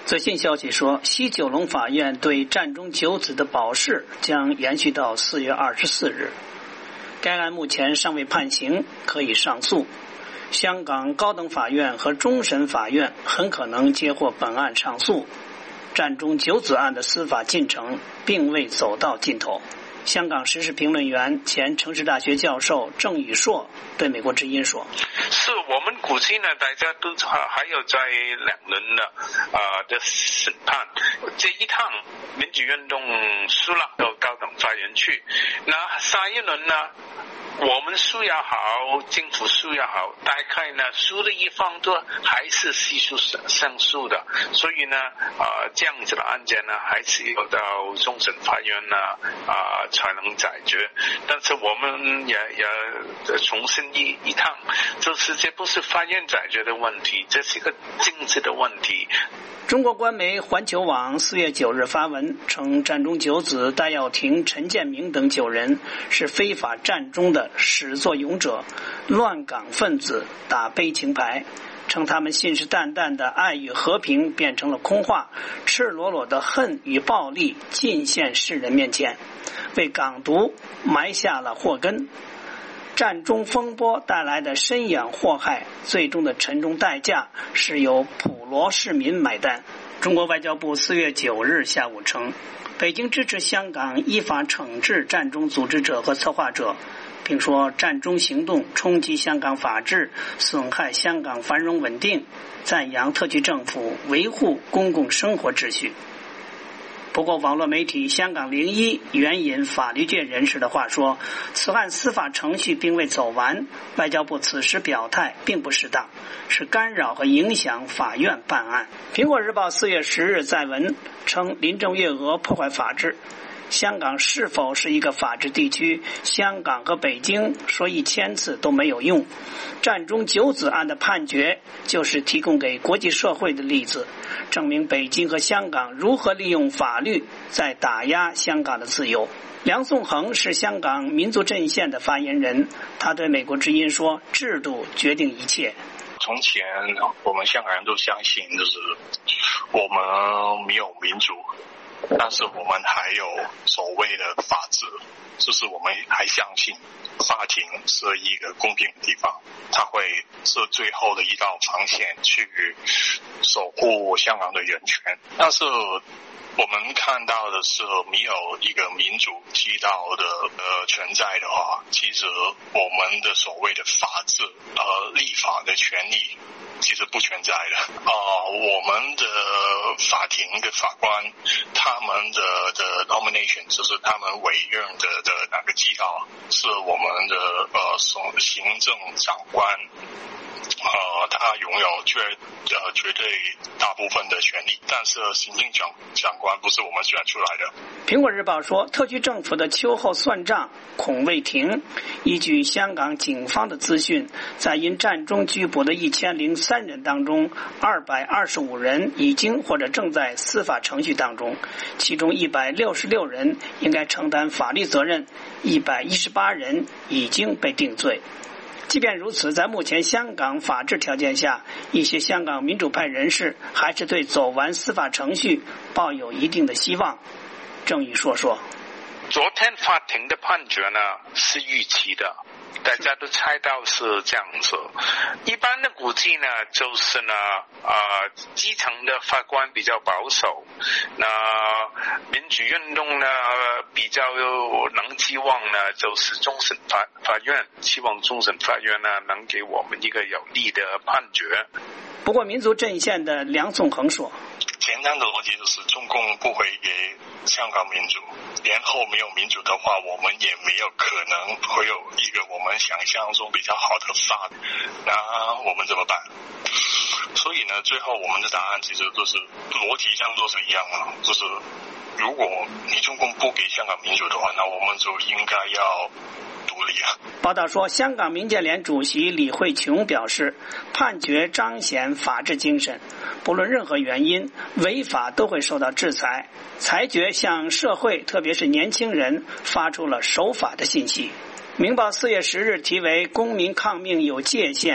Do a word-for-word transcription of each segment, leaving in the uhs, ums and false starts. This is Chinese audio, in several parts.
最新消息说，西九龙法院对战中九子的保释将延续到四月二十四日。该案目前尚未判刑，可以上诉。香港高等法院和终审法院很可能接获本案上诉。战中九子案的司法进程并未走到尽头。香港时事评论员、前城市大学教授郑宇硕对美国之音说：“ 是我们估计呢，大家都还有在两轮的啊、呃、的审判。这一趟民主运动输了到高等法院去，那下一轮呢？”我们输也好，政府输也好，大概呢输的一方都还是提出上诉的，所以呢，啊、呃、这样子的案件呢，还是要到终审法院呢啊、呃、才能解决。但是我们也也重申一一趟，就是这不是法院解决的问题，这是一个政治的问题。 中国官媒环球网四月九日发文称，战中九子戴耀廷、陈建明等九人是非法战中的始作俑者，乱港分子，打悲情牌，称他们信誓旦旦的爱与和平变成了空话，赤裸裸的恨与暴力尽现世人面前，为港独埋下了祸根。战中风波带来的深远祸害，最终的沉重代价是由普罗市民买单。中国外交部四月九日下午称，北京支持香港依法惩治战中组织者和策划者，并说战中行动冲击香港法治，损害香港繁荣稳定，赞扬特区政府维护公共生活秩序。不过网络媒体香港零一援引法律界人士的话说，此案司法程序并未走完，外交部此时表态并不适当，是干扰和影响法院办案。苹果日报四月十日在文称，林郑月娥破坏法治。香港是否是一个法治地区，香港和北京说一千次都没有用。战中九子案的判决就是提供给国际社会的例子，证明北京和香港如何利用法律在打压香港的自由。梁颂恒是香港民族阵线的发言人，他对美国之音说，制度决定一切。 从前我们香港人都相信，就是我们没有民主，但是我们还有所谓的法治，就是我们还相信法庭是一个公平的地方，它会是最后的一道防线去守护香港的人权。但是我们看到的是，没有一个民主基道的呃存在的话，其实我们的所谓的法治呃立法的权利其实不存在的啊、呃。我们的法庭的法官，他们的的 nomination 就是他们委任的的那个基道，是我们的呃行政长官。呃，他拥有绝呃绝对大部分的权利，但是行政长长官不是我们选出来的。 苹果日报说，特区政府的秋后算账恐未停。依据香港警方的资讯，在因战中拘捕的一千零三人当中，二百二十五人已经或者正在司法程序当中，其中一百六十六人应该承担法律责任，一百一十八人已经被定罪。即便如此，在目前香港法治条件下，一些香港民主派人士还是对走完司法程序抱有一定的希望。郑宇硕说， 昨天法庭的判决呢是预期的，大家都猜到是这样子。一般的估计呢，就是呢，呃，基层的法官比较保守，那民主运动呢比较能期望呢，就是终审法法院，希望终审法院呢能给我们一个有利的判决。 不过，民族阵线的梁颂恒说， 简单的逻辑就是中共不会给香港民主，然后没有民主的话，我们也没有可能会有一个我们想象中比较好的法，那我们怎么办？所以呢，最后我们的答案其实都是逻辑上都是一样的，就是如果你中共不给香港民主的话，那我们就应该要独立啊。 报道说，香港民建联主席李慧琼表示，判决彰显法治精神，不论任何原因，违法都会受到制裁。裁决向社会，特别是年轻人发出了守法的信息。明报四月十日题为公民抗命有界限，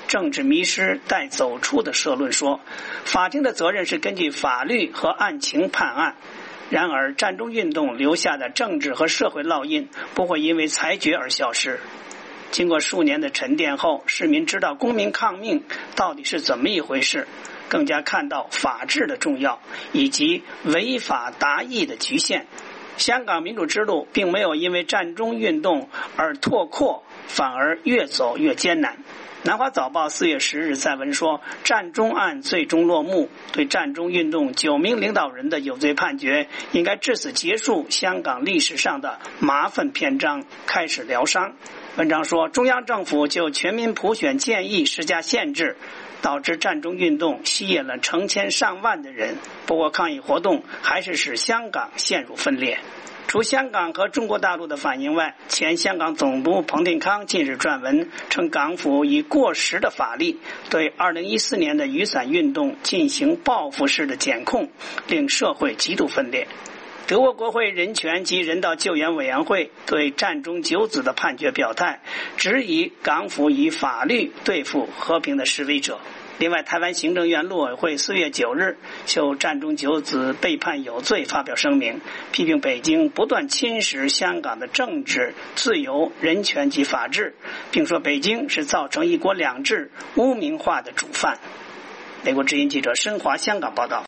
政治迷失待走出的社论说，法庭的责任是根据法律和案情判案。然而，战中运动留下的政治和社会烙印不会因为裁决而消失。经过数年的沉淀后，市民知道公民抗命到底是怎么一回事，更加看到法治的重要以及违法达义的局限。香港民主之路并没有因为战中运动而拓阔，反而越走越艰难。南华早报四月十日在文说，战中案最终落幕，对战中运动九名领导人的有罪判决应该至此结束香港历史上的麻烦篇章，开始疗伤。文章说，中央政府就全民普选建议施加限制，导致战中运动吸引了成千上万的人，不过抗议活动还是使香港陷入分裂。除香港和中国大陆的反应外，前香港总督彭定康近日撰文称，港府以过时的法律对二零一四年的雨伞运动进行报复式的检控，令社会极度分裂。德国国会人权及人道救援委员会对战中九子的判决表态，质疑港府以法律对付和平的示威者。另外，台湾行政院陆委会四月九日就战中九子被判有罪发表声明，批评北京不断侵蚀香港的政治自由、人权及法治，并说北京是造成一国两制污名化的主犯。美国之音记者申华香港报道。